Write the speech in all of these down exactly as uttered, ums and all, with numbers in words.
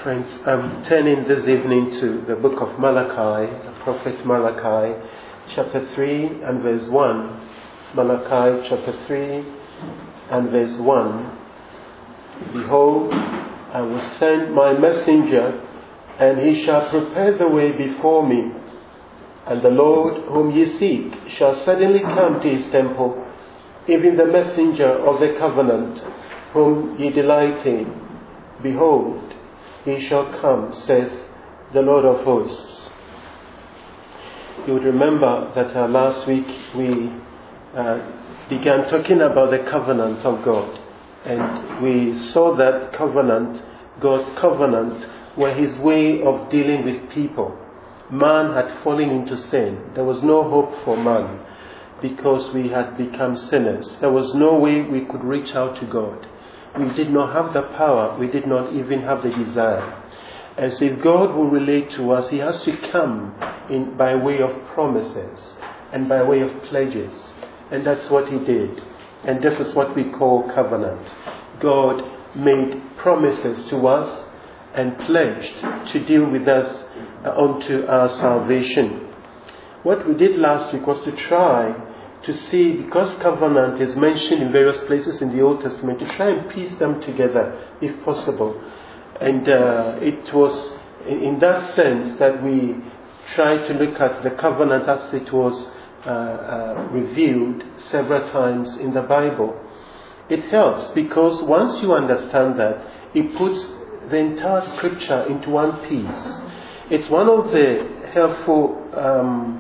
Friends, I'm turning this evening to the book of Malachi, the prophet Malachi, chapter three and verse one. Malachi chapter three and verse one. Behold, I will send my messenger, and he shall prepare the way before me. And the Lord whom ye seek shall suddenly come to his temple, even the messenger of the covenant, whom ye delight in. Behold, he shall come, saith the Lord of hosts. You would remember that uh, last week we uh, began talking about the covenant of God. And we saw that covenant, God's covenant, were his way of dealing with people. Man had fallen into sin. There was no hope for man because we had become sinners. There was no way we could reach out to God. We did not have the power. We did not even have the desire. And so if God will relate to us, he has to come in by way of promises and by way of pledges. And that's what he did. And this is what we call covenant. God made promises to us and pledged to deal with us unto our salvation. What we did last week was to try to see, because covenant is mentioned in various places in the Old Testament, to try and piece them together if possible. And uh, it was in that sense that we tried to look at the covenant as it was uh, uh, revealed several times in the Bible. It helps because once you understand that, it puts the entire scripture into one piece. It's one of the helpful um,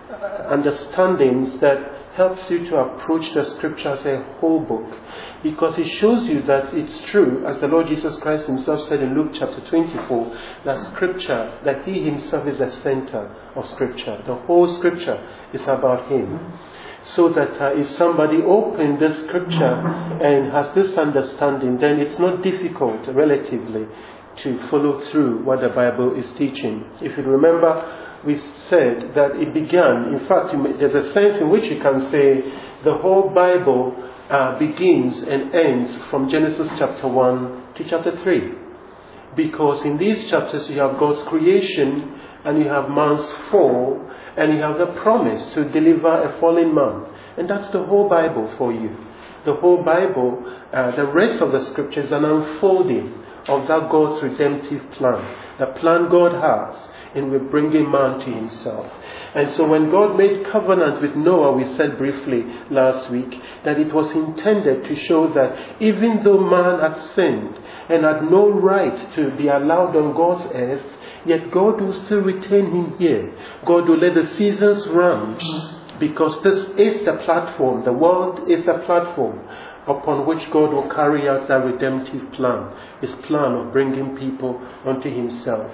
understandings that helps you to approach the scripture as a whole book, because it shows you that it's true, as the Lord Jesus Christ himself said in Luke chapter twenty-four, that scripture, that he himself is the center of scripture. The whole scripture is about him. So that uh, if somebody opened the scripture and has this understanding, then it's not difficult relatively to follow through what the Bible is teaching. If you remember, we said that it began, in fact, there's a sense in which you can say the whole Bible uh, begins and ends from Genesis chapter one to chapter three. Because in these chapters you have God's creation, and you have man's fall, and you have the promise to deliver a fallen man. And that's the whole Bible for you. The whole Bible, uh, the rest of the scripture is an unfolding of that God's redemptive plan. The plan God has in with bringing man to himself. And so when God made covenant with Noah, we said briefly last week that it was intended to show that even though man had sinned and had no right to be allowed on God's earth, yet God will still retain him here. God will let the seasons run, because this is the platform, the world is the platform upon which God will carry out that redemptive plan, his plan of bringing people unto himself.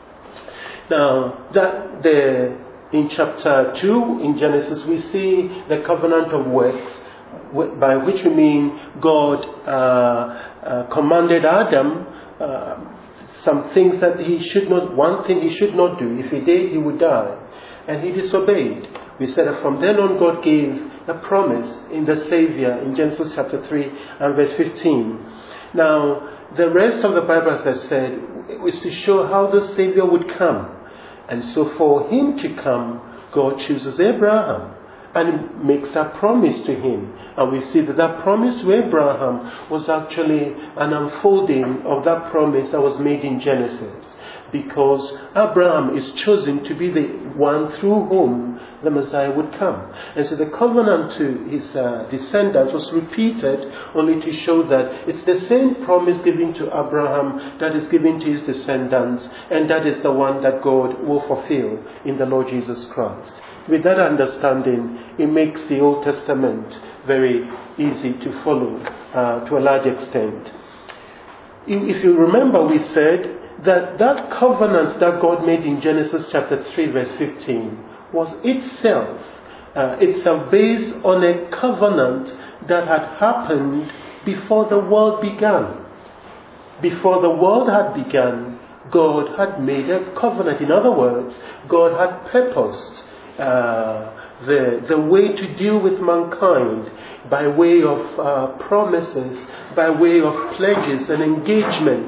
Now, that the in chapter two in Genesis, we see the covenant of works, by which we mean God uh, uh, commanded Adam uh, some things that he should not, one thing he should not do. If he did, he would die. And he disobeyed. We said that from then on God gave a promise in the Savior in Genesis chapter three and verse fifteen. Now, the rest of the Bible, as I said, is to show how the Savior would come. And so for him to come, God chooses Abraham and makes that promise to him. And we see that that promise to Abraham was actually an unfolding of that promise that was made in Genesis. Because Abraham is chosen to be the one through whom the Messiah would come. And so the covenant to his uh, descendants was repeated only to show that it's the same promise given to Abraham that is given to his descendants, and that is the one that God will fulfill in the Lord Jesus Christ. With that understanding, it makes the Old Testament very easy to follow uh, to a large extent. If you remember, we said that that covenant that God made in Genesis chapter three verse fifteen was itself uh, itself based on a covenant that had happened before the world began. Before the world had begun, God had made a covenant. In other words, God had purposed uh, the, the way to deal with mankind by way of uh, promises, by way of pledges and engagement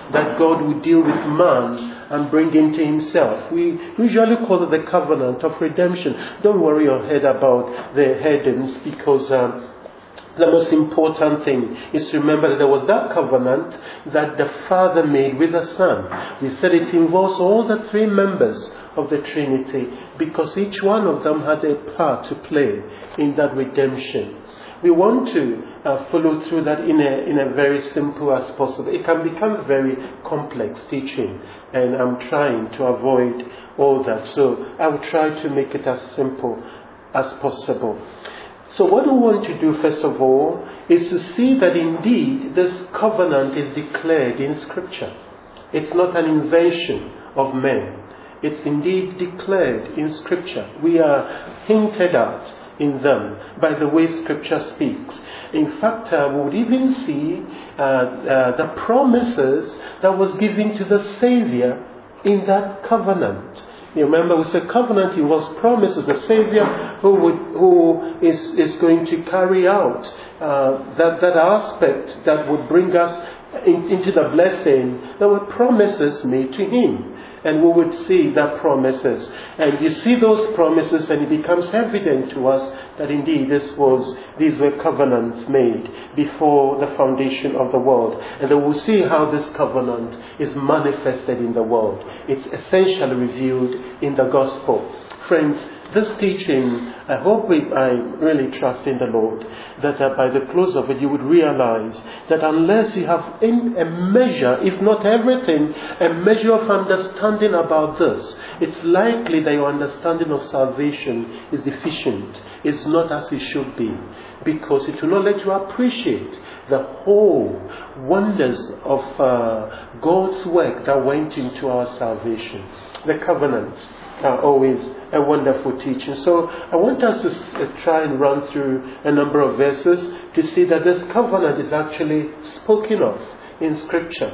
that God would deal with man and bring him to himself. We usually call it the covenant of redemption. Don't worry your head about the headings, because um, the most important thing is to remember that there was that covenant that the Father made with the Son. We said it involves all the three members of the Trinity, because each one of them had a part to play in that redemption. We want to uh, follow through that in a in a very simple as possible. It can become very complex teaching, and I'm trying to avoid all that. So I will try to make it as simple as possible. So what we want to do first of all is to see that indeed this covenant is declared in Scripture. It's not an invention of men. It's indeed declared in Scripture. We are hinted at in them by the way Scripture speaks. In fact, uh, we would even see uh, uh, the promises that was given to the Savior in that covenant. You remember, we said covenant, it was promises, the Savior who would, who is, is going to carry out uh, that, that aspect that would bring us in, into the blessing. There were promises made to Him. And we would see that promises. And you see those promises, and it becomes evident to us that indeed this was, these were covenants made before the foundation of the world. And then we'll see how this covenant is manifested in the world. It's essentially revealed in the gospel. Friends, this teaching, I hope we, I really trust in the Lord, that uh, by the close of it you would realize that unless you have in a measure, if not everything, a measure of understanding about this, it's likely that your understanding of salvation is deficient. It's not as it should be, because it will not let you appreciate the whole wonders of uh, God's work that went into our salvation. The covenants are always a wonderful teaching. So I want us to uh, try and run through a number of verses to see that this covenant is actually spoken of in Scripture.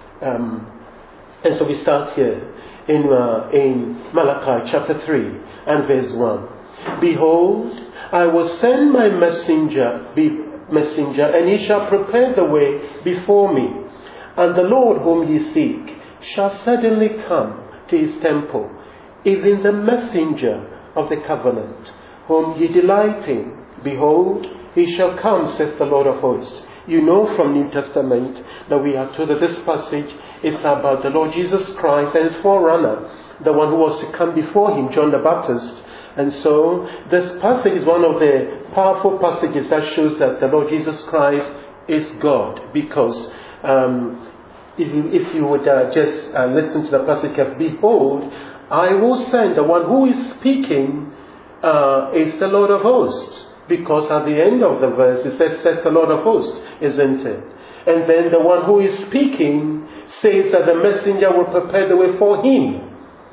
Um, and so we start here in, uh, in Malachi chapter three and verse one. Behold, I will send my messenger, be, messenger, and he shall prepare the way before me. And the Lord whom ye seek shall suddenly come to his temple, even the messenger of the covenant, whom ye delight in. Behold, he shall come, saith the Lord of hosts. You know from New Testament that we are told that this passage is about the Lord Jesus Christ and his forerunner, the one who was to come before him, John the Baptist. And so this passage is one of the powerful passages that shows that the Lord Jesus Christ is God, because um, if, you, if you would uh, just uh, listen to the passage of behold, I will send, the one who is speaking uh, is the Lord of hosts. Because at the end of the verse it says, says the Lord of hosts, isn't it? And then the one who is speaking says that the messenger will prepare the way for him.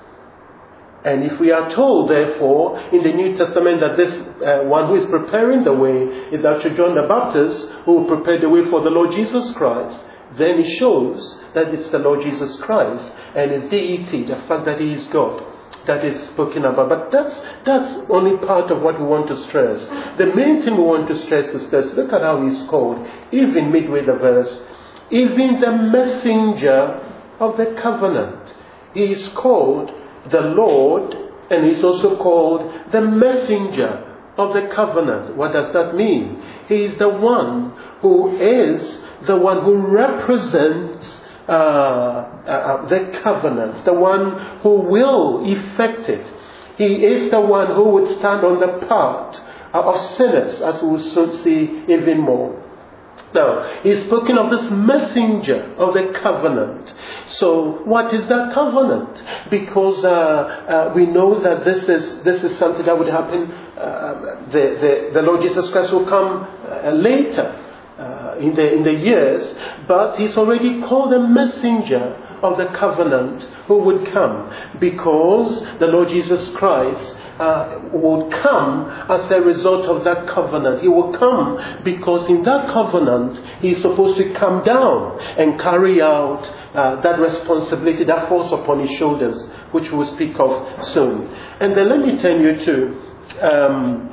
And if we are told, therefore, in the New Testament that this uh, one who is preparing the way is actually John the Baptist, who will prepare the way for the Lord Jesus Christ, then it shows that it's the Lord Jesus Christ and his deity, the fact that he is God, that is spoken about. But that's that's only part of what we want to stress. The main thing we want to stress is this. Look at how he's called, even midway the verse, even the messenger of the covenant. He is called the Lord, and he's also called the messenger of the covenant. What does that mean? He is the one who is the one who represents uh, uh, the covenant, the one who will effect it. He is the one who would stand on the part of sinners, as we will soon see even more. Now, he's spoken of this messenger of the covenant. So, what is that covenant? Because uh, uh, we know that this is this is something that would happen. Uh, the, the the Lord Jesus Christ will come uh, later. Uh, in the in the years, but he's already called a messenger of the covenant who would come, because the Lord Jesus Christ uh, would come as a result of that covenant. He will come because in that covenant he's supposed to come down and carry out uh, that responsibility that falls upon his shoulders, which we'll speak of soon. And then let me turn you to um,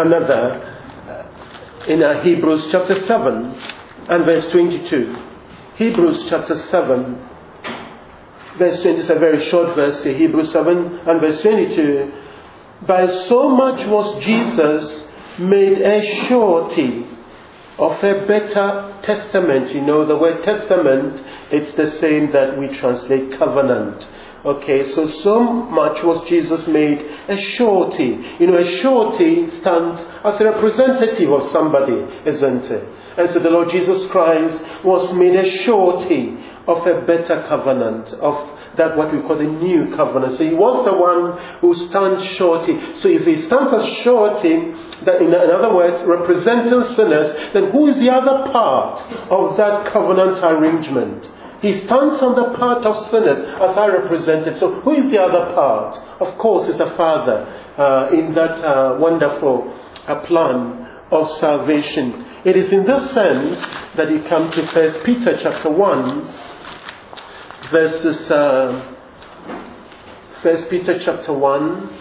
another. In uh, Hebrews chapter seven and verse twenty-two. Hebrews chapter seven, verse twenty is a very short verse here. Hebrews seven and verse twenty-two. By so much was Jesus made a surety of a better testament. You know, the word testament, it's the same that we translate covenant. Okay, so so much was Jesus made a surety. You know, a surety stands as a representative of somebody, isn't it? And so the Lord Jesus Christ was made a surety of a better covenant, of that what we call the new covenant. So he was the one who stands surety. So if he stands as surety, that in other words, representing sinners, then who is the other part of that covenant arrangement? He stands on the part of sinners as I represented. So who is the other part? Of course, it's the Father uh, in that uh, wonderful uh, plan of salvation. It is in this sense that you come to First Peter chapter one, verses uh, First Peter chapter one,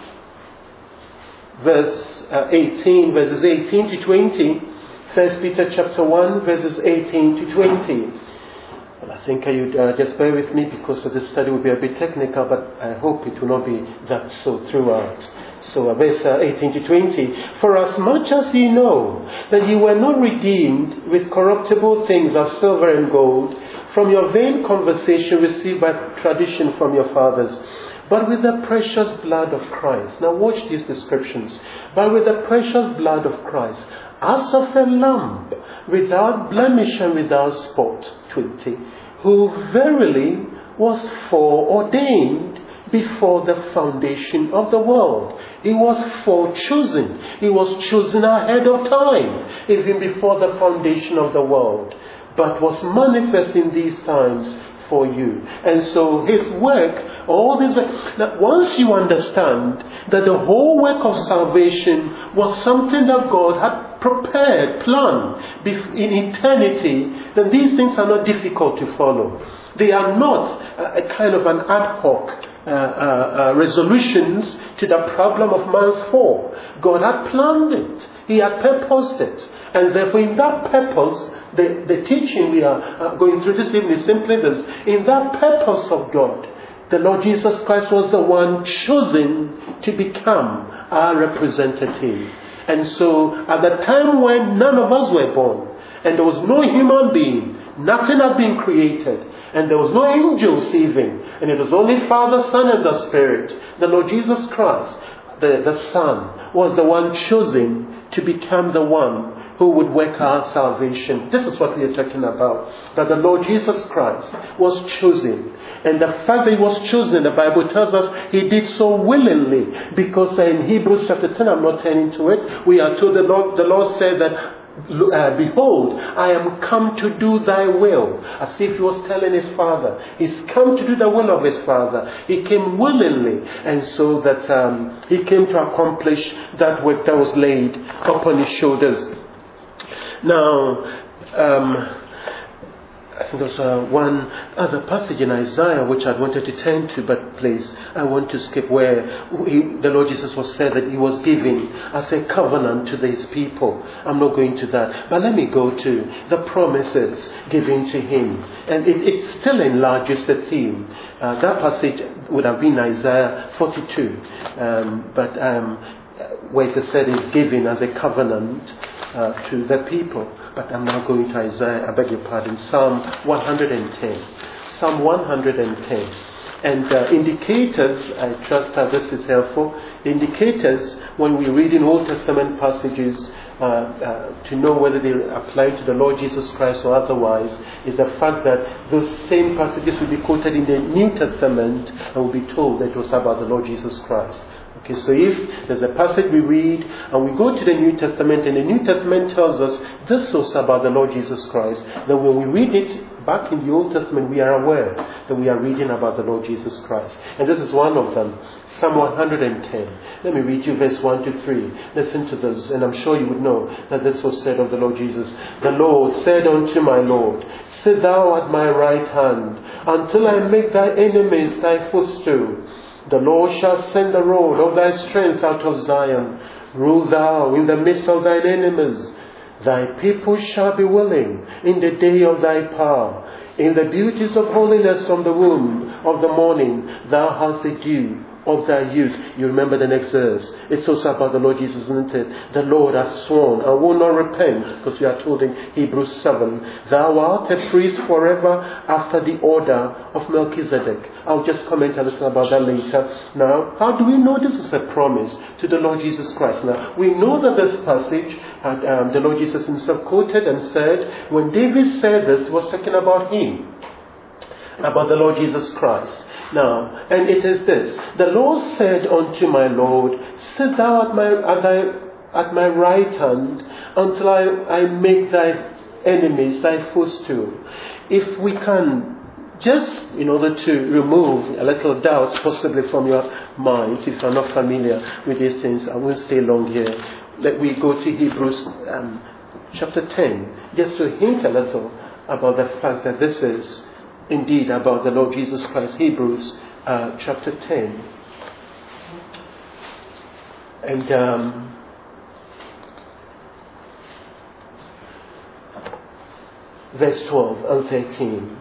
verse uh, eighteen, verses eighteen to twenty. First Peter chapter one, verses eighteen to twenty. Well, I think you'd uh, just bear with me because this study will be a bit technical, but I hope it will not be that so throughout. So uh, verse uh, eighteen to twenty. For as much as ye know that ye were not redeemed with corruptible things as silver and gold, from your vain conversation received by tradition from your fathers, but with the precious blood of Christ. Now watch these descriptions. But with the precious blood of Christ, as of a lamb, without blemish and without spot, twenty, who verily was foreordained before the foundation of the world. He was forechosen. He was chosen ahead of time, even before the foundation of the world, but was manifest in these times for you. And so his work, all this work, now once you understand that the whole work of salvation was something that God had prepared, planned in eternity, then these things are not difficult to follow. They are not a, a kind of an ad hoc uh, uh, uh, resolutions to the problem of man's fall. God had planned it. He had purposed it. And therefore in that purpose, the, the teaching we are uh, going through this evening is simply this. In that purpose of God, the Lord Jesus Christ was the one chosen to become our representative. And so at the time when none of us were born, and there was no human being, nothing had been created, and there was no angels even, and it was only Father, Son, and the Spirit, the Lord Jesus Christ, the, the Son, was the one chosen to become the one who would work our salvation. This is what we are talking about. That the Lord Jesus Christ was chosen. And the fact that he was chosen, the Bible tells us he did so willingly. Because in Hebrews chapter ten, I'm not turning to it, we are told the Lord, the Lord said that, Uh, behold, I am come to do thy will. As if he was telling his Father. He's come to do the will of his Father. He came willingly. And so that um, he came to accomplish that work that was laid upon his shoulders. Now, um, I think there's uh, one other passage in Isaiah which I wanted to turn to, but please, I want to skip where he, the Lord Jesus was said that he was giving as a covenant to these people. I'm not going to that, but let me go to the promises given to him. And it, it still enlarges the theme. Uh, that passage would have been Isaiah forty-two, um, but um, where it said is given as a covenant uh, to the people. But I'm now going to Isaiah, I beg your pardon, Psalm one hundred ten. Psalm one hundred ten. And uh, indicators, I trust that this is helpful, indicators when we read in Old Testament passages uh, uh, to know whether they apply to the Lord Jesus Christ or otherwise, is the fact that those same passages will be quoted in the New Testament and will be told that it was about the Lord Jesus Christ. Okay, so if there's a passage we read and we go to the New Testament and the New Testament tells us this was about the Lord Jesus Christ, then when we read it back in the Old Testament, we are aware that we are reading about the Lord Jesus Christ. And this is one of them, Psalm one hundred ten. Let me read you verse one to three. Listen to this, and I'm sure you would know that this was said of the Lord Jesus. The Lord said unto my Lord, sit thou at my right hand, until I make thy enemies thy footstool. The Lord shall send the rod of thy strength out of Zion. Rule thou in the midst of thine enemies. Thy people shall be willing in the day of thy power. In the beauties of holiness from the womb of the morning, thou hast the dew of thy youth. You remember the next verse. It's also about the Lord Jesus, isn't it? The Lord hath sworn and will not repent, because we are told in Hebrews seven, thou art a priest forever after the order of Melchizedek. I'll just comment a little about that later. Now, how do we know this is a promise to the Lord Jesus Christ? Now, we know that this passage, had, um, the Lord Jesus himself quoted and said, when David said this, he was talking about him, about the Lord Jesus Christ. Now, and it is this, the Lord said unto my Lord, sit thou at my at thy at my right hand until I, I make thy enemies thy footstool. If we can just, in order to remove a little doubt possibly from your mind, if you're not familiar with these things, I won't stay long here. Let we go to Hebrews um, chapter ten, just to hint a little about the fact that this is indeed about the Lord Jesus Christ. Hebrews uh, chapter ten. And um, verse twelve and thirteen.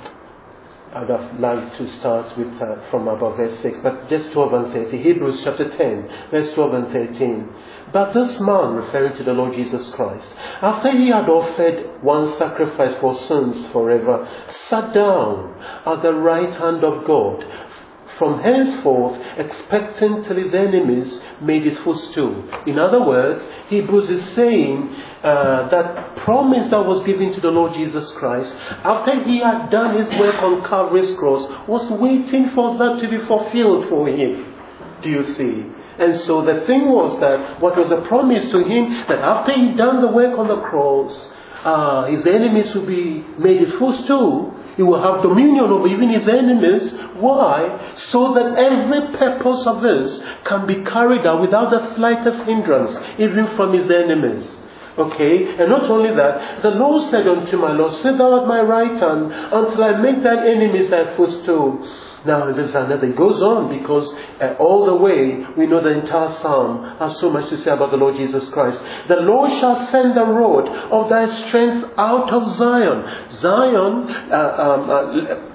I'd have liked to start with uh, from about verse six, but just twelve and thirteen. Hebrews chapter ten, verse twelve and thirteen. But this man, referring to the Lord Jesus Christ, after he had offered one sacrifice for sins forever, sat down at the right hand of God, from henceforth expecting till his enemies made his footstool. In other words, Hebrews is saying uh, that promise that was given to the Lord Jesus Christ, after he had done his work on Calvary's cross, was waiting for that to be fulfilled for him. Do you see? And so the thing was that what was a promise to him, that after he'd done the work on the cross, uh, his enemies would be made his footstool. He will have dominion over even his enemies. Why? So that every purpose of this can be carried out without the slightest hindrance, even from his enemies. Okay? And not only that, the Lord said unto my Lord, sit thou at my right hand until I make thine enemies thy footstool. Now, there's another. It goes on because uh, all the way we know the entire psalm has so much to say about the Lord Jesus Christ. The Lord shall send the rod of thy strength out of Zion. Zion, uh, um, uh,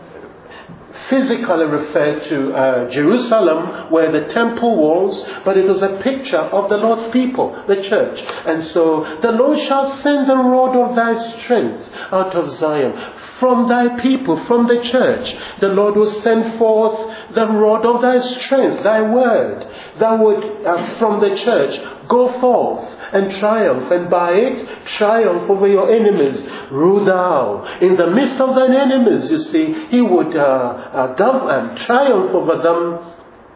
physically referred to uh, Jerusalem, where the temple was, but it was a picture of the Lord's people, the church. And so, the Lord shall send the rod of thy strength out of Zion. From thy people, from the church, the Lord will send forth the rod of thy strength, thy word. Thou would, uh, from the church, go forth and triumph, and by it triumph over your enemies. Rule thou in the midst of thine enemies. You see, he would uh, uh, govern, triumph over them,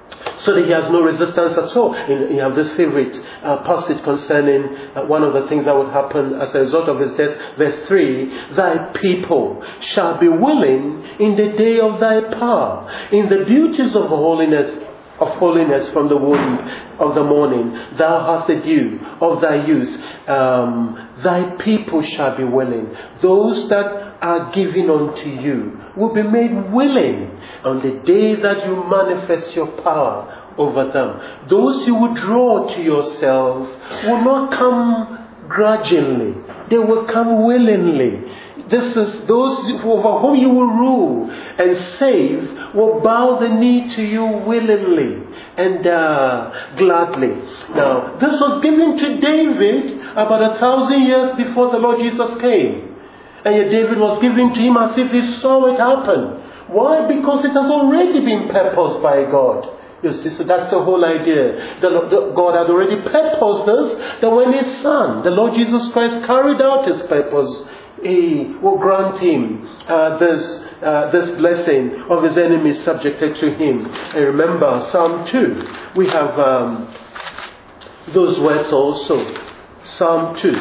so that he has no resistance at all. You have this favorite uh, passage concerning uh, one of the things that would happen as a result of his death. Verse three, thy people shall be willing in the day of thy power, in the beauties of holiness, of holiness from the womb of the morning. Thou hast the dew of thy youth. Um, thy people shall be willing. Those that are given unto you will be made willing on the day that you manifest your power over them. Those you will draw to yourself will not come grudgingly. They will come willingly. This is those over whom you will rule and save will bow the knee to you willingly and uh, gladly. Now, this was given to David about a thousand years before the Lord Jesus came. And yet David was given to him as if he saw it happen. Why? Because it has already been purposed by God. You see, so that's the whole idea. The, the, God had already purposed this, that when his Son, the Lord Jesus Christ, carried out his purpose, he will grant him uh, this uh, this blessing of his enemies subjected to him. And remember, Psalm two, we have um, those words also. Psalm two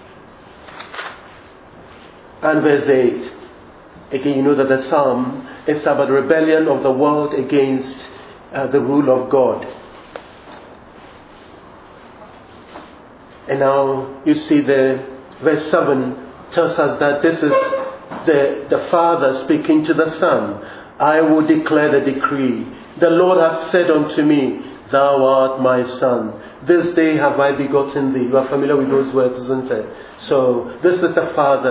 and verse eight. Again, you know that the psalm is about the rebellion of the world against uh, the rule of God. And now you see the verse seven tells us that this is the, the Father speaking to the Son. I will declare the decree. The Lord hath said unto me, thou art my Son. This day have I begotten thee. You are familiar with those words, isn't it? So this is the Father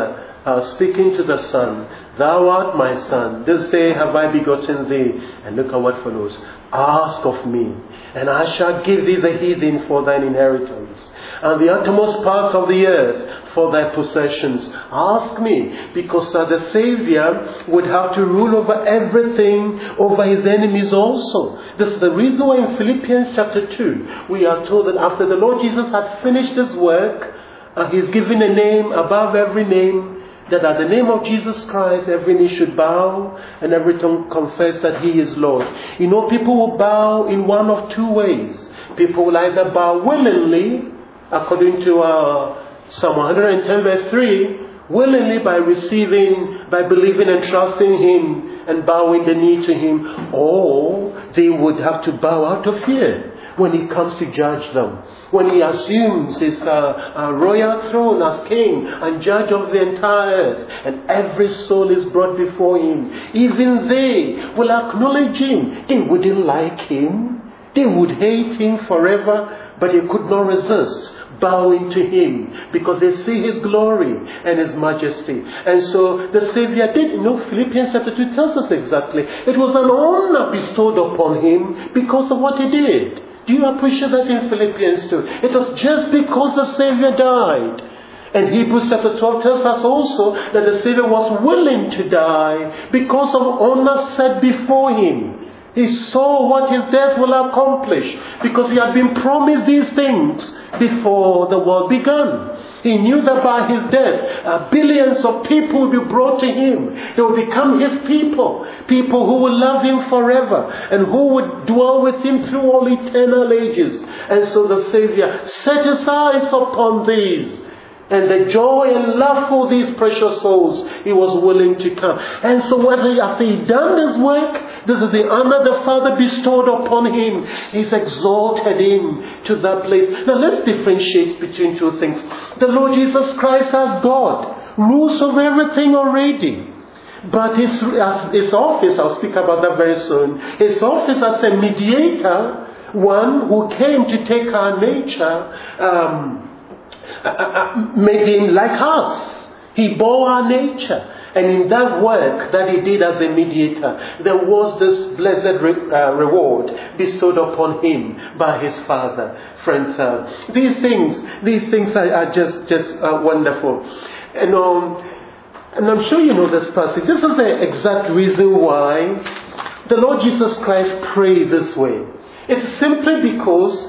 uh, speaking to the Son, Thou art my Son, this day have I begotten thee. And look at what follows. Ask of me, and I shall give thee the heathen for thine inheritance, and the uttermost parts of the earth for thy possessions. Ask me, because uh, the Savior would have to rule over everything, over his enemies also. This is the reason why in Philippians chapter two, we are told that after the Lord Jesus had finished his work, uh, he's given a name above every name, that at the name of Jesus Christ, every knee should bow and every tongue confess that he is Lord. You know, people will bow in one of two ways. People will either bow willingly, according to uh, Psalm one hundred ten verse three, willingly by receiving, by believing and trusting him and bowing the knee to him, or they would have to bow out of fear when he comes to judge them. When he assumes his uh, uh, royal throne as king and judge of the entire earth, and every soul is brought before him, even they will acknowledge him. They wouldn't like him. They would hate him forever, but they could not resist bowing to him because they see his glory and his majesty. And so the Savior did. You know, Philippians chapter two tells us exactly. It was an honor bestowed upon him because of what he did. Do you appreciate that in Philippians two? It was just because the Savior died. And Hebrews chapter twelve tells us also that the Savior was willing to die because of honor set before him. He saw what his death will accomplish because he had been promised these things before the world began. He knew that by his death, uh, billions of people will be brought to him. They will become his people. People who will love him forever and who would dwell with him through all eternal ages. And so the Savior set his eyes upon these. And the joy and love for these precious souls, he was willing to come. And so whether after he done this work, this is the honor the Father bestowed upon him. He's exalted him to that place. Now let's differentiate between two things. The Lord Jesus Christ as God rules over everything already. But his, his office, I'll speak about that very soon, his office as a mediator, one who came to take our nature, um, Uh, uh, made him like us. He bore our nature. And in that work that he did as a mediator, there was this blessed re- uh, reward bestowed upon him by his Father. Friends, uh, these things, these things are, are just, just uh, wonderful. And, um, and I'm sure you know this passage. This is the exact reason why the Lord Jesus Christ prayed this way. It's simply because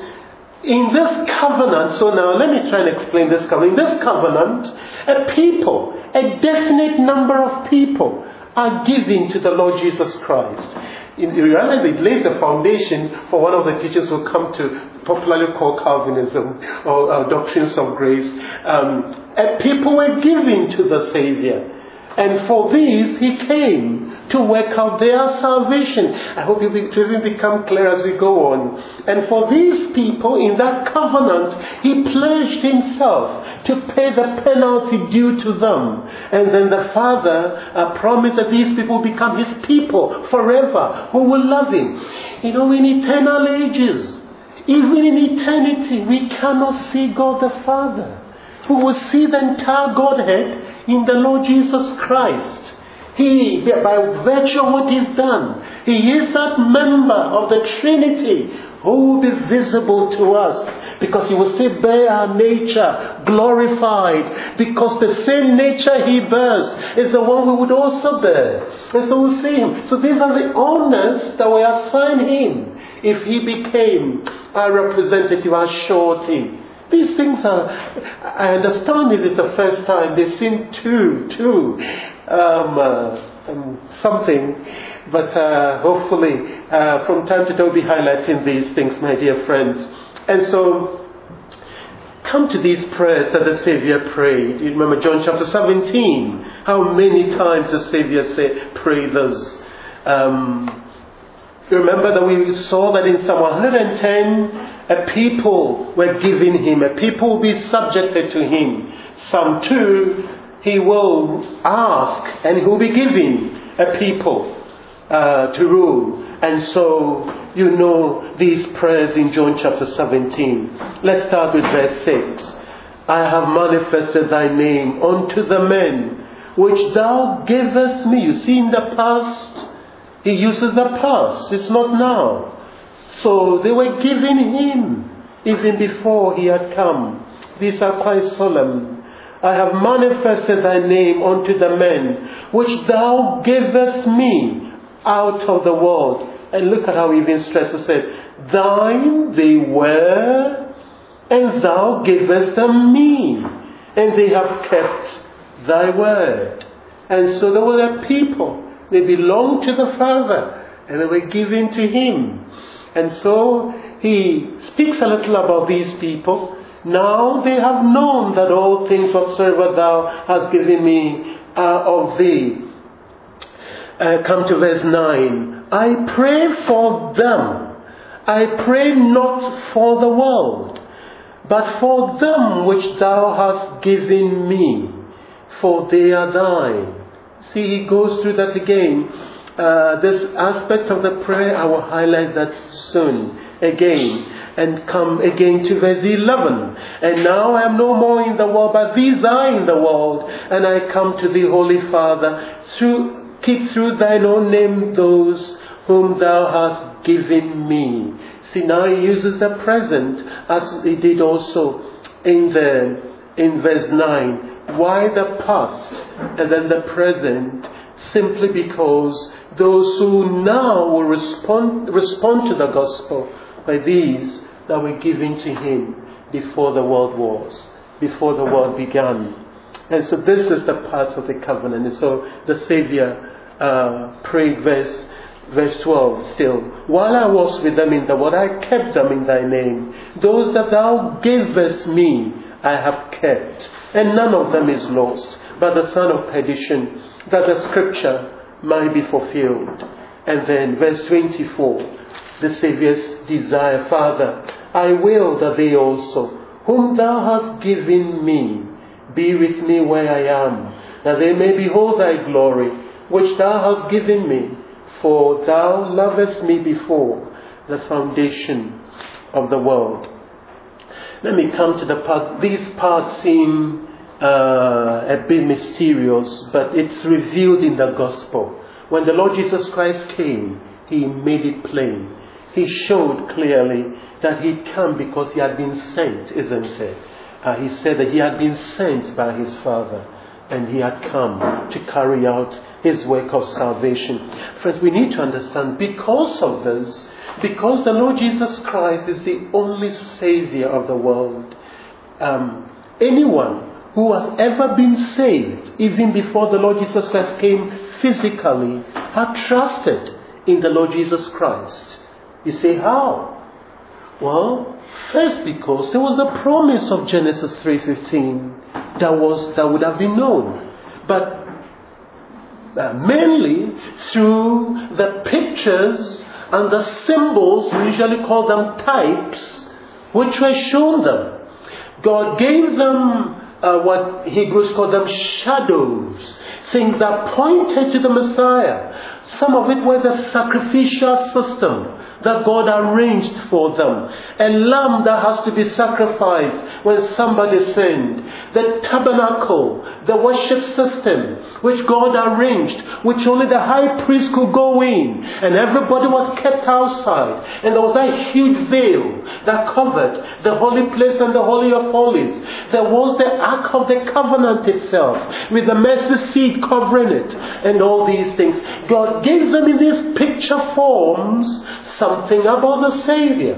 in this covenant, so now let me try and explain this covenant. In this covenant, a people, a definite number of people are given to the Lord Jesus Christ. In reality, it lays the foundation for one of the teachers who come to popularly call Calvinism or uh, doctrines of grace. Um, a people were given to the Savior. And for these, he came to work out their salvation. I hope it will even become clear as we go on. And for these people, in that covenant, he pledged himself to pay the penalty due to them. And then the Father uh, promised that these people will become his people forever, who will love him. You know, in eternal ages, even in eternity, we cannot see God the Father. We will see the entire Godhead in the Lord Jesus Christ. He, by virtue of what he's done, he is that member of the Trinity who will be visible to us because he will still bear our nature glorified, because the same nature he bears is the one we would also bear. And so we'll see him. So these are the honors that we assign him if he became our representative, our surety. These things are, I understand it is the first time, they seem too, too um, uh, um, something, but uh, hopefully uh, from time to time we'll be highlighting these things, my dear friends. And so, come to these prayers that the Savior prayed. You remember John chapter seventeen, how many times the Savior said, pray this. Um, you remember that we saw that in Psalm one hundred ten, a people were given him, a people will be subjected to him. Psalm two, he will ask and he will be given a people uh, to rule. And so, you know these prayers in John chapter seventeen. Let's start with verse six. I have manifested thy name unto the men which thou gavest me. You see, in the past, he uses the past. It's not now. So they were giving him even before he had come. These are quite solemn. I have manifested thy name unto the men, which thou gavest me out of the world. And look at how he even stresses it. Thine they were, and thou gavest them me, and they have kept thy word. And so there were the people. They belonged to the Father, and they were given to him. And so he speaks a little about these people. Now they have known that all things whatsoever thou hast given me are of thee. Uh, come to verse nine. I pray for them. I pray not for the world, but for them which thou hast given me, for they are thine. See, he goes through that again. Uh, this aspect of the prayer, I will highlight that soon again. And come again to verse eleven. And now I am no more in the world, but these are in the world. And I come to thee, Holy Father, through, keep through thine own name those whom thou hast given me. See, now he uses the present as he did also in the in verse nine. Why the past and then the present? Simply because those who now will respond respond to the gospel by these that were given to him before the world was, before the world began. And so this is the part of the covenant. And so the Savior uh, prayed verse, verse twelve still. While I was with them in the world, I kept them in thy name. Those that thou gavest me, I have kept. And none of them is lost, but the son of perdition, that the scripture might be fulfilled. And then verse twenty-four. The Saviour's desire, Father, I will that they also, whom thou hast given me, be with me where I am, that they may behold thy glory, which thou hast given me, for thou lovest me before the foundation of the world. Let me come to the part. These parts seem uh, a bit mysterious, but it's revealed in the gospel. When the Lord Jesus Christ came, he made it plain. He showed clearly that he'd come because he had been sent, isn't it? Uh, he said that he had been sent by his Father and he had come to carry out his work of salvation. Friends, we need to understand, because of this, because the Lord Jesus Christ is the only Savior of the world, um, anyone who has ever been saved, even before the Lord Jesus Christ came physically, had trusted in the Lord Jesus Christ. You say, how? Well, first because there was the promise of Genesis three fifteen that was that would have been known. But uh, mainly through the pictures and the symbols, we usually call them types, which were shown them. God gave them uh, what Hebrews call them shadows, things that pointed to the Messiah. Some of it were the sacrificial system that God arranged for them. A lamb that has to be sacrificed when somebody sinned. The tabernacle, the worship system, which God arranged, which only the high priest could go in, and everybody was kept outside. And there was a huge veil that covered the holy place and the holy of holies. There was the Ark of the Covenant itself, with the mercy seat covering it, and all these things. God gave them in these picture forms something about the Savior.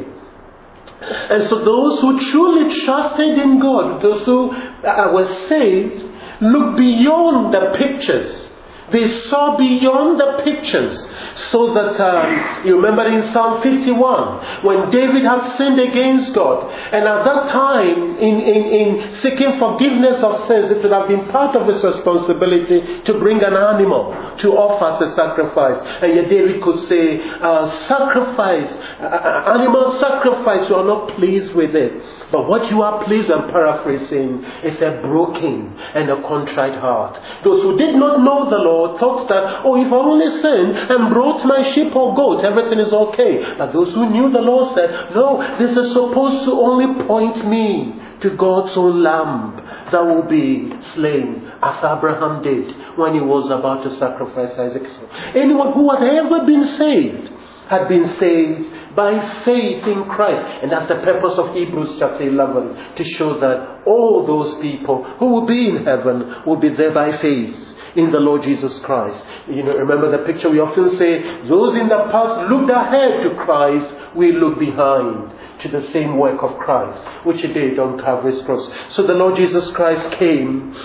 And so those who truly trusted in God, those who uh, were saved, looked beyond the pictures. They saw beyond the pictures. So that, um, you remember in Psalm fifty-one, when David had sinned against God, and at that time, in, in, in seeking forgiveness of sins, it would have been part of his responsibility to bring an animal to offer as a sacrifice. And yet David could say, uh, sacrifice, uh, animal sacrifice, you are not pleased with it. But what you are pleased, I'm paraphrasing, is a broken and a contrite heart. Those who did not know the Lord thought that, oh, if I only sin and brought my sheep or goat, everything is okay. But those who knew the Lord said, no, this is supposed to only point me to God's own lamb that will be slain. as Abraham did when he was about to sacrifice Isaac. Anyone who had ever been saved had been saved by faith in Christ. And that's the purpose of Hebrews chapter eleven, to show that all those people who will be in heaven will be there by faith in the Lord Jesus Christ. You know, remember the picture we often say, those in the past looked ahead to Christ, we look behind to the same work of Christ, which he did on Calvary's cross. So the Lord Jesus Christ came,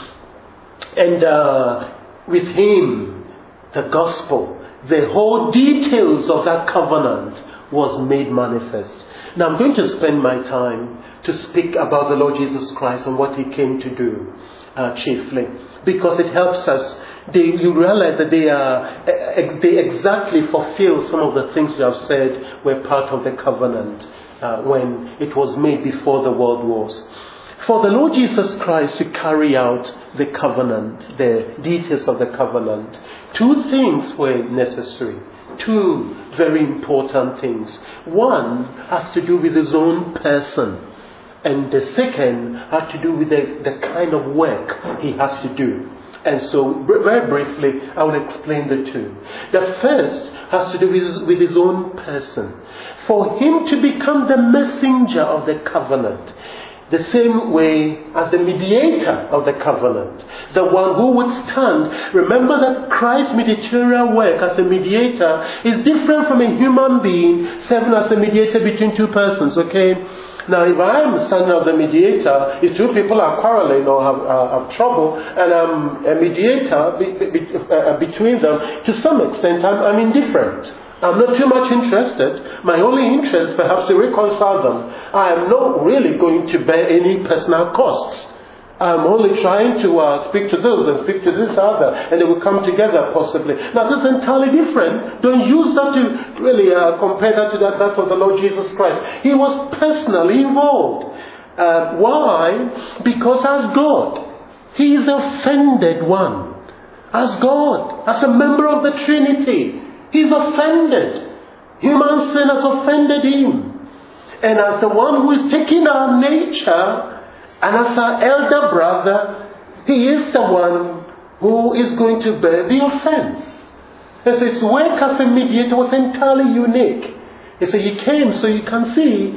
and uh, with him, the gospel, the whole details of that covenant was made manifest. Now I'm going to spend my time to speak about the Lord Jesus Christ and what he came to do, uh, chiefly, because it helps us. They, you realize that they are they exactly fulfill some of the things you have said were part of the covenant uh, when it was made before the world was. For the Lord Jesus Christ to carry out the covenant, the details of the covenant, two things were necessary. Two very important things. One has to do with his own person, and the second has to do with the, the kind of work he has to do. And so, very briefly, I will explain the two. The first has to do with his, with his own person. For him to become the messenger of the covenant, the same way as the mediator of the covenant, the one who would stand. Remember that Christ's mediatorial work as a mediator is different from a human being serving as a mediator between two persons, okay? Now, if I'm standing as a mediator, if two people are quarreling or have, uh, have trouble, and I'm a mediator be, be, uh, between them, to some extent, I'm, I'm indifferent. I'm not too much interested. My only interest, perhaps, to reconcile them. I am not really going to bear any personal costs. I'm only trying to uh, speak to those and speak to this other, and they will come together possibly. Now, this is entirely different. Don't use that to really uh, compare that to that, that of the Lord Jesus Christ. He was personally involved. Uh, why? Because as God, he is the offended one. As God, as a member of the Trinity, he's offended. Human sin has offended him. And as the one who is taking our nature, and as our elder brother, he is the one who is going to bear the offense. And so his work as a mediator was entirely unique. And so he came, so you can see,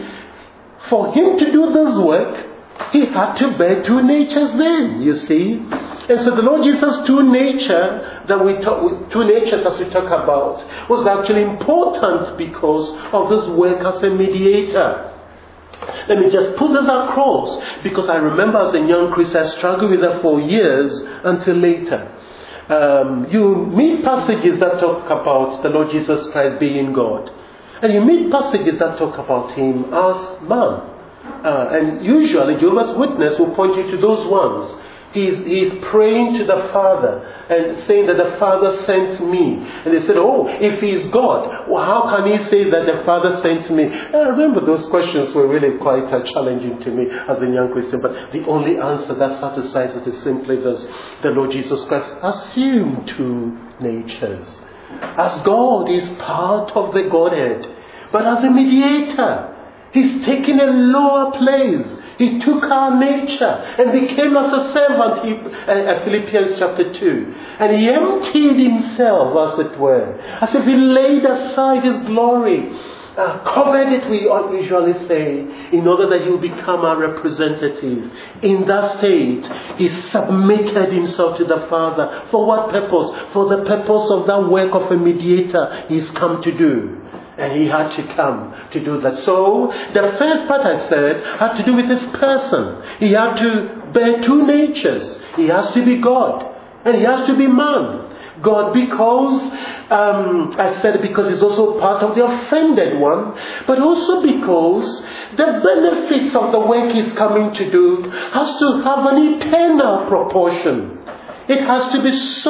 for him to do this work, he had to bear two natures then, you see. And so the Lord Jesus' two nature that we talk, two natures as we talk about, was actually important because of this work as a mediator. Let me just put this across, because I remember as a young Christian, I struggled with that for years until later. Um, you meet passages that talk about the Lord Jesus Christ being God, and you meet passages that talk about him as man. Uh, and usually Jehovah's Witness will point you to those ones. He's, he's praying to the Father and saying that the Father sent me. And they said, oh, if he is God, well, how can he say that the Father sent me? And I remember those questions were really quite uh, challenging to me as a young Christian. But the only answer that satisfies it is simply this: the Lord Jesus Christ assumed two natures. As God is part of the Godhead, but as a mediator, he's taken a lower place. He took our nature and became as a servant, he, uh, Philippians chapter two. And he emptied himself, as it were, as if he laid aside his glory, uh, covered it, we usually say, in order that he would become our representative. In that state, he submitted himself to the Father. For what purpose? For the purpose of that work of a mediator he's come to do. And he had to come to do that. So, the first part I said had to do with his person. He had to bear two natures. He has to be God, and he has to be man. God because, um, I said because he's also part of the offended one, but also because the benefits of the work he's coming to do has to have an eternal proportion. It has to be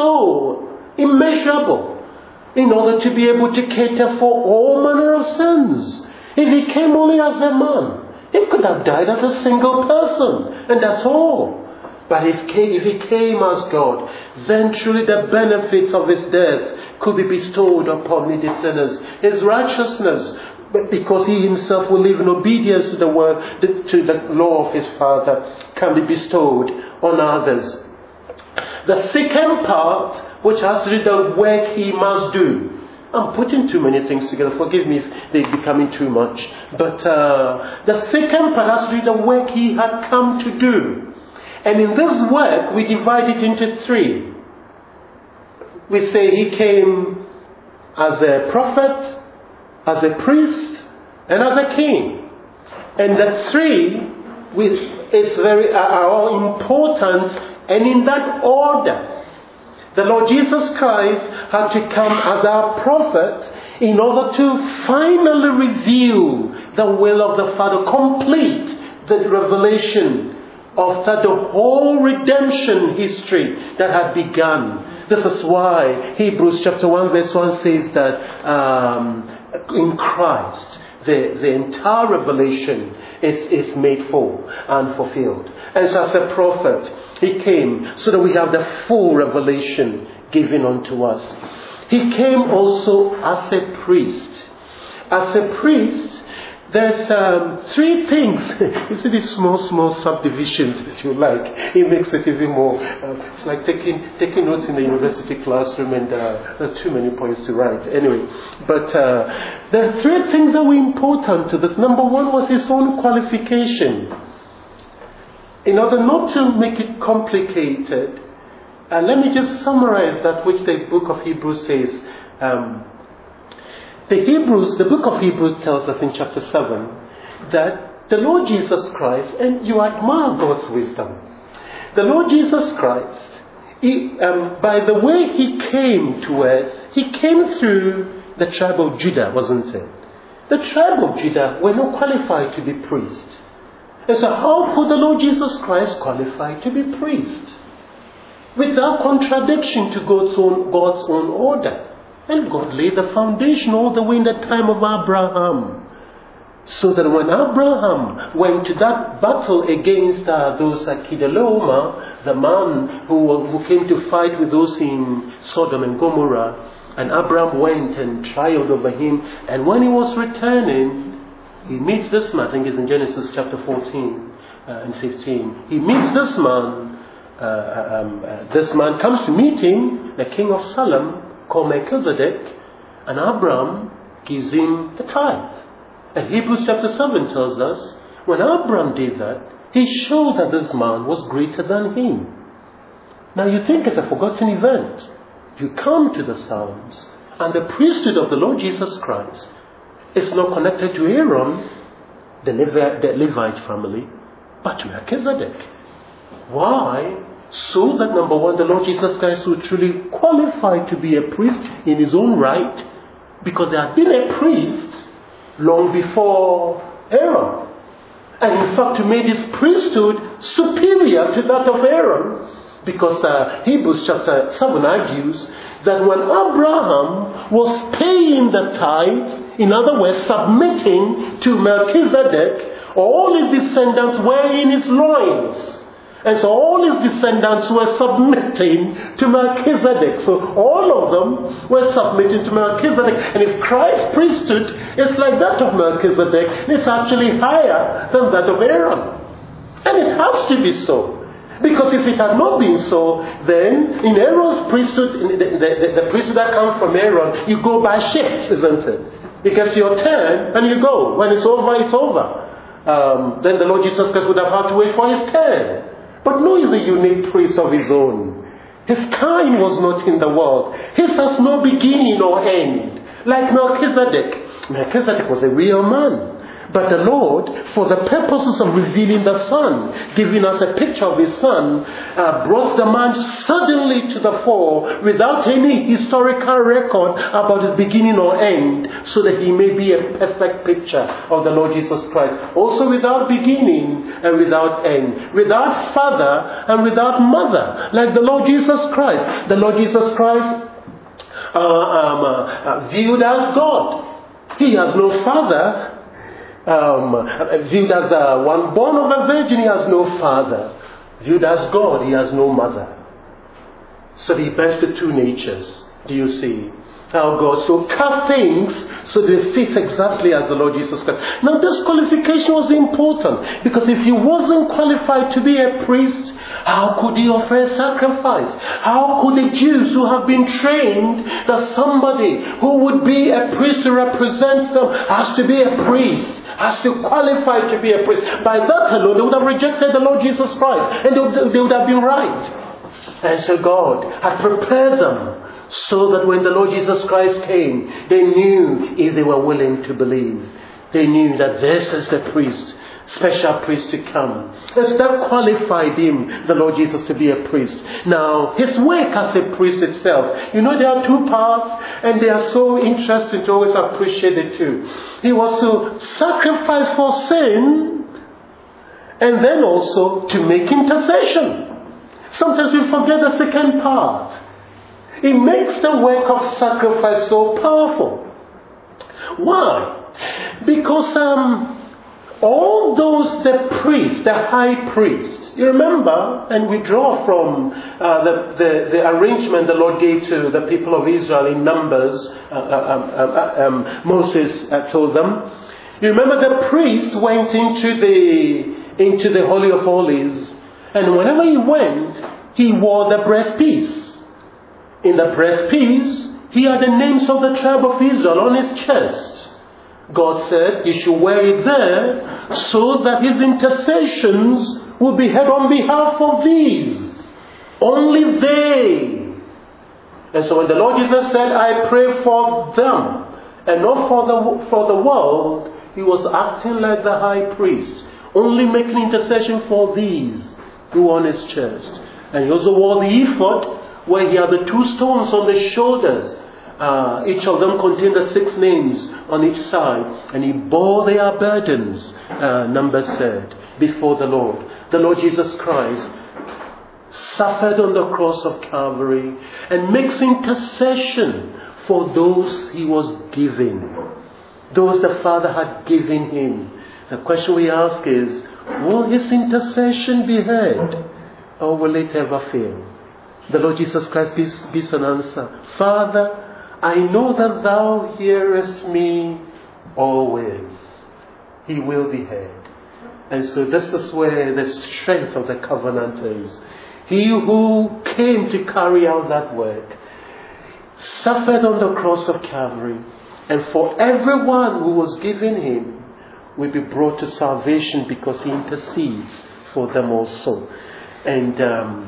so immeasurable in order to be able to cater for all manner of sins. If he came only as a man, he could have died as a single person, and that's all. But if, if he came as God, then truly the benefits of his death could be bestowed upon needy sinners. His righteousness, because he himself will live in obedience to the word, to the law of his Father, can be bestowed on others. The second part, which has to do with the work he must do. I'm putting too many things together. Forgive me if they're becoming too much. But uh, the second part has to do with the work he had come to do. And in this work, we divide it into three. We say he came as a prophet, as a priest, and as a king. And the three which is very, are all important, and in that order. The Lord Jesus Christ had to come as our prophet in order to finally reveal the will of the Father, complete the revelation of that the whole redemption history that had begun. This is why Hebrews chapter one verse one says that um, in Christ the, the entire revelation is, is made full and fulfilled. And so as a prophet, he came so that we have the full revelation given unto us. He came also as a priest. As a priest, there's um, three things. You see these small, small subdivisions, if you like. It makes it even more. Uh, it's like taking taking notes in the university classroom, and uh, there are too many points to write. Anyway, but uh, there are three things that were important to this. Number one was his own qualification. In order not to make it complicated, uh, let me just summarize that which the book of Hebrews says. Um, the Hebrews, the book of Hebrews tells us in chapter seven that the Lord Jesus Christ, and you admire God's wisdom, the Lord Jesus Christ, he, um, by the way he came to earth, he came through the tribe of Judah, wasn't it? The tribe of Judah were not qualified to be priests. And so how could the Lord Jesus Christ qualify to be priest? Without contradiction to God's own, God's own order. And God laid the foundation all the way in the time of Abraham. So that when Abraham went to that battle against uh, those uh, Kedorlaomer, the man who, who came to fight with those in Sodom and Gomorrah, and Abraham went and triumphed over him, and when he was returning, he meets this man. I think it's in Genesis chapter fourteen uh, and fifteen. He meets this man. Uh, um, uh, this man comes to meet him, the king of Salem, called Melchizedek, and Abraham gives him the tithe. And Hebrews chapter seven tells us, when Abraham did that, he showed that this man was greater than him. Now you think it's a forgotten event. You come to the Psalms, and the priesthood of the Lord Jesus Christ is not connected to Aaron, the, Levi, the Levite family, but to Melchizedek. Why? So that, number one, the Lord Jesus Christ would truly qualify to be a priest in his own right, because there had been a priest long before Aaron. And in fact, he made his priesthood superior to that of Aaron, because uh, Hebrews chapter seven argues that when Abraham was paying the tithes, in other words, submitting to Melchizedek, all his descendants were in his loins. And so all his descendants were submitting to Melchizedek. So all of them were submitting to Melchizedek. And if Christ's priesthood is like that of Melchizedek, it's actually higher than that of Aaron. And it has to be so. Because if it had not been so, then in Aaron's priesthood, in the, the, the priesthood that comes from Aaron, you go by shifts, isn't it? It gets your turn and you go. When it's over, it's over. Um, then the Lord Jesus Christ would have had to wait for his turn. But no, he's a unique priest of his own. His kind was not in the world. His has no beginning or end. Like Melchizedek. Melchizedek was a real man. But the Lord, for the purposes of revealing the Son, giving us a picture of his Son, uh, brought the man suddenly to the fore without any historical record about his beginning or end, so that he may be a perfect picture of the Lord Jesus Christ. Also without beginning and without end. Without father and without mother. Like the Lord Jesus Christ. The Lord Jesus Christ uh, um, uh, viewed as God. He has no father. Um, viewed as uh, one born of a virgin, he has no father. Viewed as God, he has no mother. So he bears the two natures. Do you see? Our God so cast things so they fit exactly as the Lord Jesus Christ. Now this qualification was important, because if he wasn't qualified to be a priest, how could he offer a sacrifice? How could the Jews who have been trained that somebody who would be a priest to represent them has to be a priest, has to qualify to be a priest? By that alone, they would have rejected the Lord Jesus Christ, and they would, they would have been right. And so God had prepared them so that when the Lord Jesus Christ came, they knew if they were willing to believe. They knew that this is the priest, special priest to come. As that qualified him, the Lord Jesus, to be a priest. Now, his work as a priest itself, you know, there are two parts, and they are so interesting to always appreciate the two. He was to sacrifice for sin, and then also to make intercession. Sometimes we forget the second part. It makes the work of sacrifice so powerful. Why? Because um, all those, the priests, the high priests, you remember, and we draw from uh, the, the, the arrangement the Lord gave to the people of Israel in Numbers, uh, uh, um, um, Moses uh, told them. You remember the priest went into the, into the Holy of Holies, and whenever he went, he wore the breastpiece. In the breastpiece, he had the names of the tribe of Israel on his chest. God said he should wear it there so that his intercessions will be heard on behalf of these. Only they. And so when the Lord Jesus said, I pray for them and not for the, for the world, he was acting like the high priest, only making intercession for these who were on his chest. And he also wore the ephod, where he had the two stones on the shoulders. Uh, each of them contained the six names on each side. And he bore their burdens, uh, Numbers said, before the Lord. The Lord Jesus Christ suffered on the cross of Calvary and makes intercession for those he was giving. Those the Father had given him. The question we ask is, will his intercession be heard? Or will it ever fail? The Lord Jesus Christ gives, gives an answer. Father, I know that thou hearest me always. He will be heard. And so this is where the strength of the covenant is. He who came to carry out that work suffered on the cross of Calvary, and for everyone who was given him will be brought to salvation because he intercedes for them also. And um,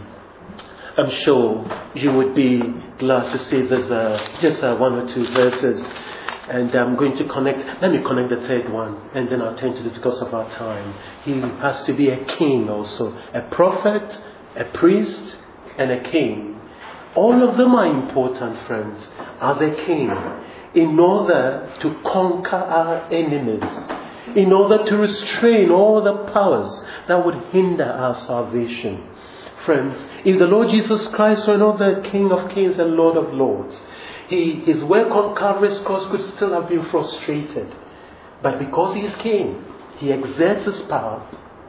I'm sure you would be glad to see there's uh, just uh, one or two verses. And I'm going to connect, let me connect the third one, and then I'll turn to it because of our time. He has to be a king also. A prophet, a priest, and a king. All of them are important, friends, as a king, in order to conquer our enemies, in order to restrain all the powers that would hinder our salvation. Friends, if the Lord Jesus Christ were not the King of Kings and Lord of Lords, he, his work on Calvary's cross could still have been frustrated. But because he is King, he exerts his power,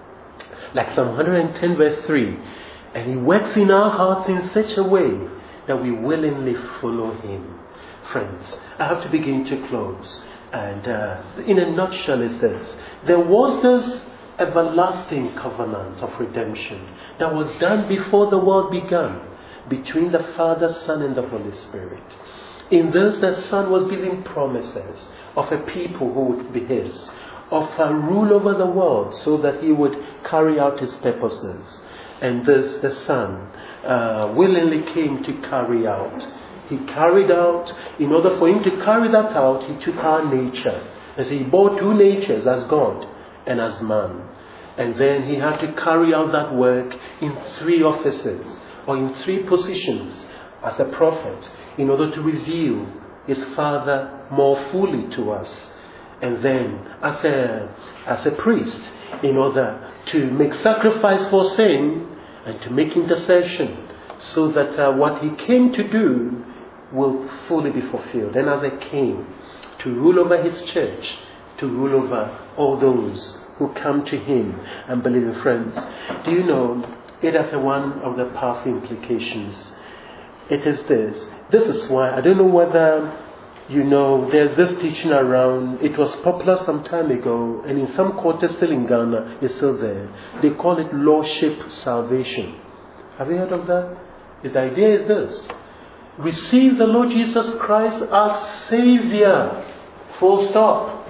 like Psalm one hundred ten verse three, and he works in our hearts in such a way that we willingly follow him. Friends, I have to begin to close. And uh, in a nutshell is this. There was this everlasting covenant of redemption that was done before the world began between the Father, Son, and the Holy Spirit. In this, the Son was giving promises of a people who would be his, of a rule over the world so that he would carry out his purposes. And this, the Son, uh, willingly came to carry out. He carried out, in order for him to carry that out, he took our nature. And so he bore two natures, as God and as man. And then he had to carry out that work in three offices, or in three positions, as a prophet, in order to reveal his Father more fully to us. And then as a, as a priest, in order to make sacrifice for sin and to make intercession, so that uh, what he came to do will fully be fulfilled. And as a king, to rule over his church, to rule over all those who come to him and believe in. Friends, do you know, it has a one of the powerful implications. It is this. This is why, I don't know whether You know, there's this teaching around. It was popular some time ago, and in some quarters still in Ghana, it's still there. They call it Lordship Salvation. Have you heard of that? The idea is this. Receive the Lord Jesus Christ as Savior. Full stop.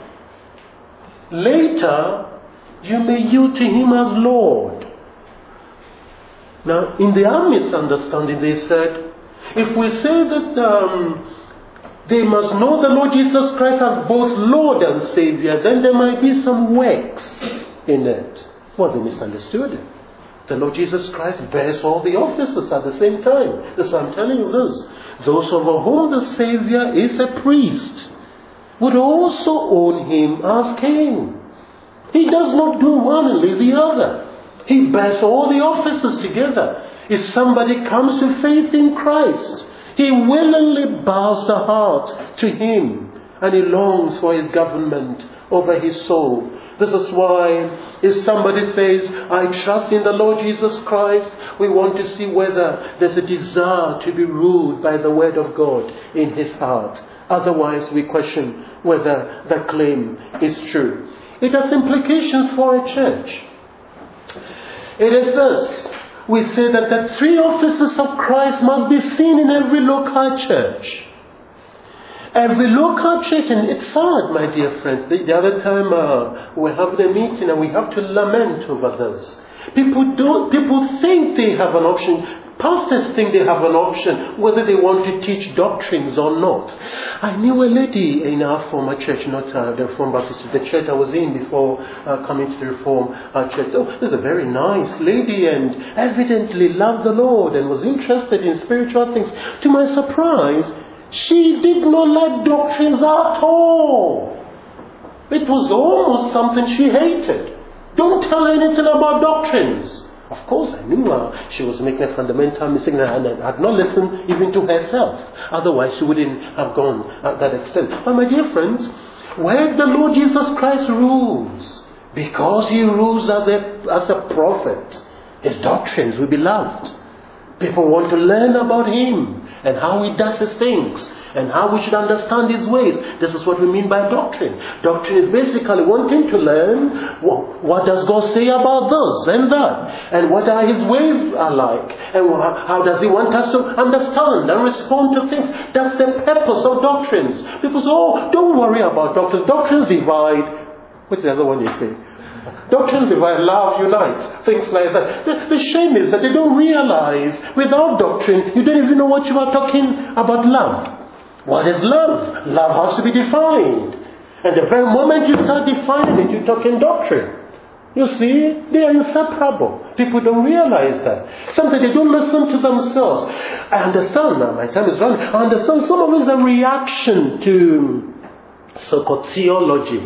Later, you may yield to Him as Lord. Now, in the Army's understanding, they said, if we say that um, they must know the Lord Jesus Christ as both Lord and Savior, then there might be some works in it. Well, they misunderstood it. The Lord Jesus Christ bears all the offices at the same time. So I'm telling you this. Those over whom the Savior is a priest would also own Him as King. He does not do one and leave the other. He bears all the offices together. If somebody comes to faith in Christ, he willingly bows the heart to Him, and he longs for His government over his soul. This is why if somebody says, I trust in the Lord Jesus Christ, we want to see whether there's a desire to be ruled by the Word of God in his heart. Otherwise, we question whether the claim is true. It has implications for a church. It is this. We say that the three offices of Christ must be seen in every local church. Every local church, and it's sad, my dear friends. The, the other time uh, we're having a meeting and we have to lament over this. People don't. People think they have an option. Pastors think they have an option whether they want to teach doctrines or not. I knew a lady in our former church, not uh, the Reformed Baptist, the church I was in before uh, coming to the Reformed uh, church. Oh, this is a very nice lady and evidently loved the Lord and was interested in spiritual things. To my surprise, she did not like doctrines at all. It was almost something she hated. Don't tell her anything about doctrines. Of course, I knew uh, she was making a fundamental mistake and I had not listened even to herself. Otherwise, she wouldn't have gone at that extent. But my dear friends, where the Lord Jesus Christ rules, because He rules as a, as a prophet, His doctrines will be loved. People want to learn about Him and how He does His things and how we should understand His ways. This is what we mean by doctrine. Doctrine is basically wanting to learn what, what does God say about this and that, and what are His ways are like, and how does He want us to understand and respond to things. That's the purpose of doctrines. People say, oh, don't worry about doctrines. Doctrines divide. What's the other one you say? Doctrines divide, love unites, things like that. The, the shame is that they don't realize without doctrine, you don't even know what you are talking about love. What is love? Love has to be defined. And the very moment you start defining it, you're talking doctrine. You see, they are inseparable. People don't realize that. Sometimes they don't listen to themselves. I understand now, my time is running. I understand some of it is a reaction to so-called theology.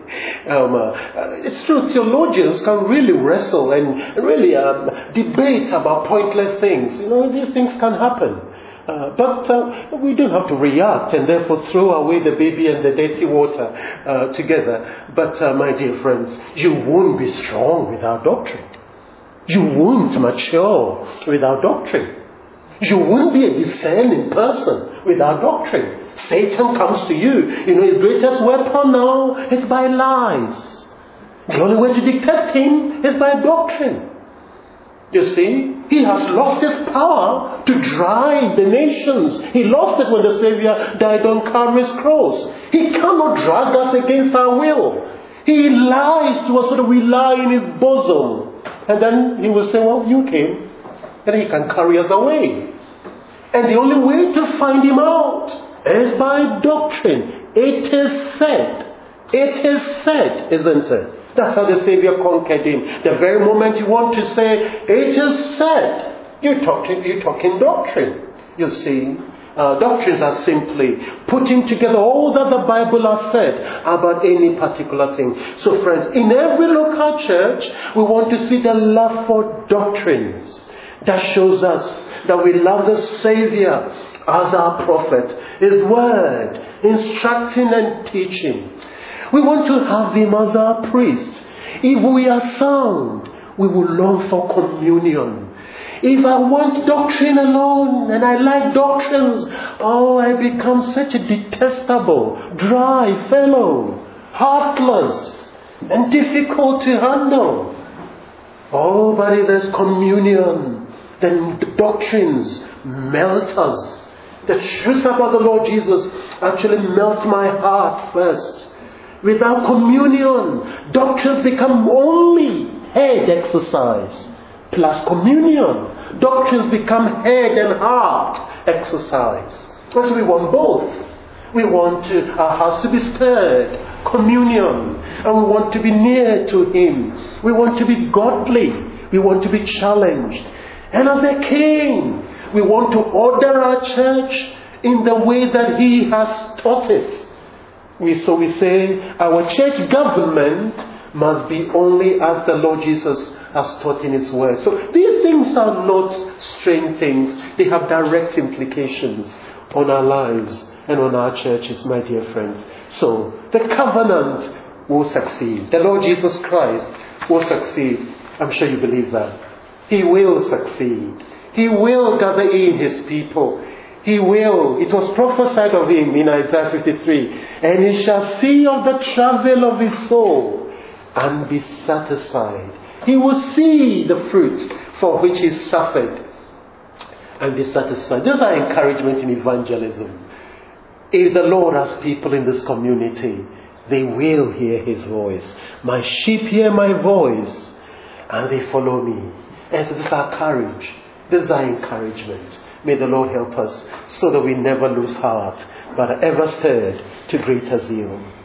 um, uh, it's true, theologians can really wrestle and really um, debate about pointless things. You know, these things can happen. Uh, but uh, we don't have to react and therefore throw away the baby and the dirty water uh, together. But uh, my dear friends, you won't be strong without doctrine. You won't mature without doctrine. You won't be a discerning person without doctrine. Satan comes to you. You know, his greatest weapon now is by lies. The only way to detect him is by doctrine. You see, he has lost his power to drive the nations. He lost it when the Savior died on Calvary's cross. He cannot drag us against our will. He lies to us so that we lie in his bosom. And then he will say, well, you came. Then he can carry us away. And the only way to find him out is by doctrine. It is said. It is said, isn't it? That's how the Savior conquered him. The very moment you want to say, it is said, you're talking, you're talking doctrine. You see, uh, doctrines are simply putting together all that the Bible has said about any particular thing. So friends, in every local church, we want to see the love for doctrines. That shows us that we love the Savior as our prophet, His word, instructing and teaching. We want to have Him as our priest. If we are sound, we will long for communion. If I want doctrine alone, and I like doctrines, oh, I become such a detestable, dry fellow, heartless, and difficult to handle. Oh, but if there's communion, then the doctrines melt us. The truth about the Lord Jesus actually melts my heart first. Without communion, doctrines become only head exercise. Plus communion, doctrines become head and heart exercise. Because we want both. We want to, our hearts to be stirred, communion, and we want to be near to Him. We want to be godly. We want to be challenged. And as a king, we want to order our church in the way that He has taught it. We, so we say our church government must be only as the Lord Jesus has taught in His Word. So these things are not strange things. They have direct implications on our lives and on our churches, my dear friends. So the covenant will succeed. The Lord Jesus Christ will succeed. I'm sure you believe that. He will succeed. He will gather in His people. He will. It was prophesied of Him in Isaiah fifty-three. And He shall see of the travail of His soul and be satisfied. He will see the fruit for which He suffered and be satisfied. Those are encouragement in evangelism. If the Lord has people in this community, they will hear His voice. My sheep hear my voice and they follow me. And so this is our courage. This is our encouragement. May the Lord help us so that we never lose heart, but are ever stirred to greater zeal.